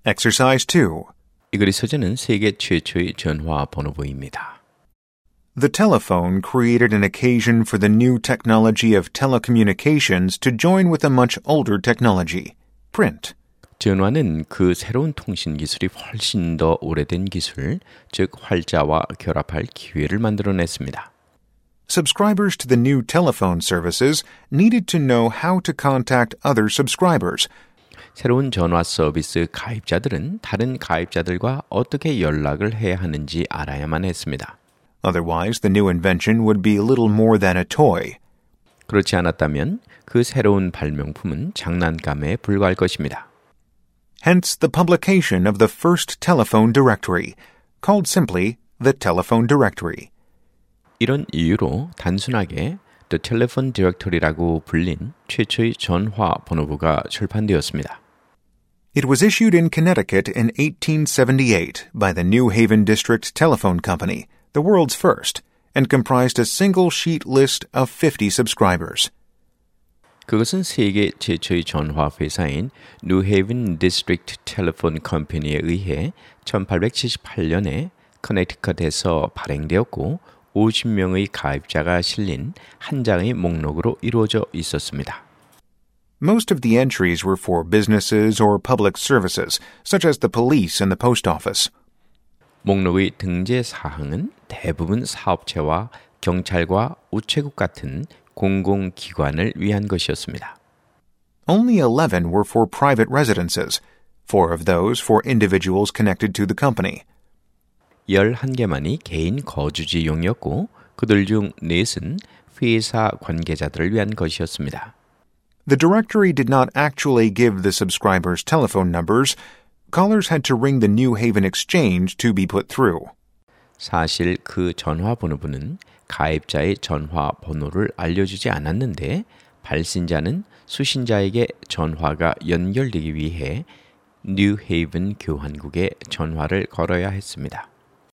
Exercise 2. 이 글의 소재는 세계 최초의 전화 번호부입니다. The telephone created an occasion for the new technology of telecommunications to join with a much older technology, print. 전화는 그 새로운 통신 기술이 훨씬 더 오래된 기술, 즉 활자와 결합할 기회를 만들어냈습니다. Subscribers to the new telephone services needed to know how to contact other subscribers. 새로운 전화 서비스 가입자들은 다른 가입자들과 어떻게 연락을 해야 하는지 알아야만 했습니다. Otherwise, the new invention would be little more than a toy. 그렇지 않았다면 그 새로운 발명품은 장난감에 불과할 것입니다. Hence the publication of the first telephone directory, called simply the telephone directory. 이런 이유로 단순하게 The Telephone Directory라고 불린 최초의 전화 번호부가 출판되었습니다. It was issued in Connecticut in 1878 by the New Haven District Telephone Company, the world's first, and comprised a single sheet list of 50 subscribers. 그것은 세계 최초의 전화 회사인 New Haven District Telephone Company에 의해 1878년에 커네티컷에서 발행되었고 50명의 가입자가 실린 한 장의 목록으로 이루어져 있었습니다. Most of the entries were for businesses or public services, such as the police and the post office. 목록의 등재 사항은 대부분 사업체와 경찰과 우체국 같은 공공기관을 위한 것이었습니다. Only 11 were for private residences, 4 of those for individuals connected to the company. 11개만이 개인 거주지용이었고 그들 중 4은 회사 관계자들을 위한 것이었습니다. The directory did not actually give the subscribers' telephone numbers. Callers had to ring the New Haven Exchange to be put through. 사실 그 전화번호부는 가입자의 전화번호를 알려주지 않았는데 발신자는 수신자에게 전화가 연결되기 위해 뉴헤이븐 교환국에 전화를 걸어야 했습니다.